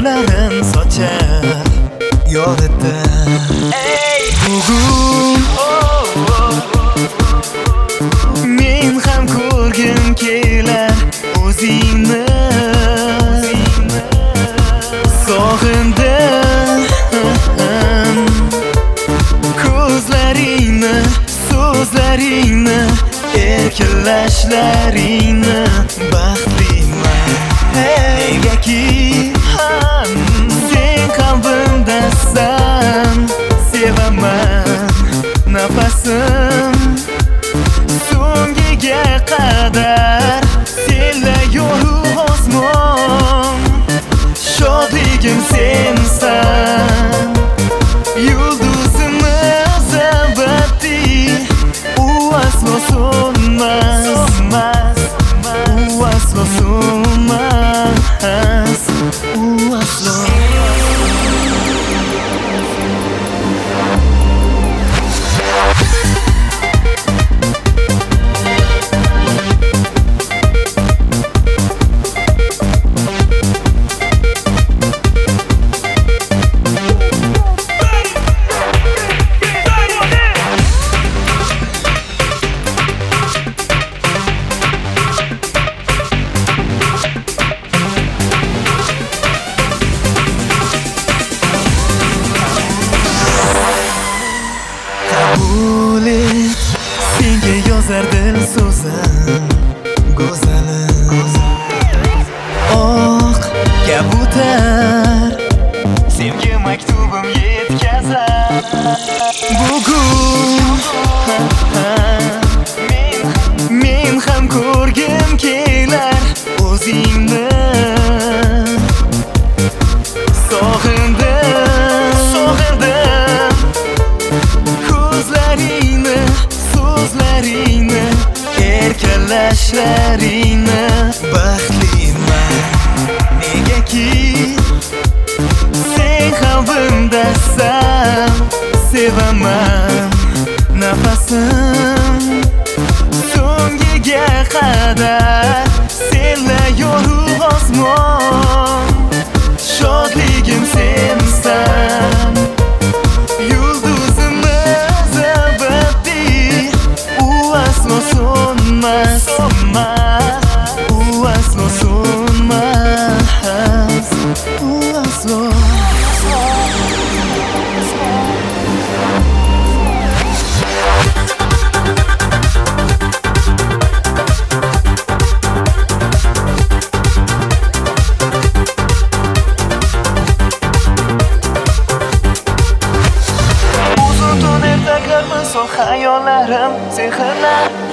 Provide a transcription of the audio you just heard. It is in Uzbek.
nurlarin sochar yodida. Bugun men ham ko'rgim kelar o'zingni. Sog'indim ko'zlaringni, so'zlaringni, erkalashlaringni. Baxtliman negaki sen qalbimdasan. Sevaman nafasim so'ngiga qadar. Senla yorug' osmon, shodligim sensan. Yulduzimiz abadiy, u aslo so'nmas, u aslo so'nmas, u aslo. Senga yozar dil so'zim go'zalim. Oq kabutar senga maktubim yetkazar. Bugun men ham ko'rgim kelar o'zingni. Sog'indim ko'zlaringni, so'zlaringni, erkalashlaringni. Baxtliman negaki sen qalbimdasan. Sevaman nafasim so'ngiga qadar. Senla yorug' osmon, shodligim sensan. Yulduzimiz abadiy, u aslo so'nmas, u aslo so'nmas, u aslo. So'l hayollarim sehrlab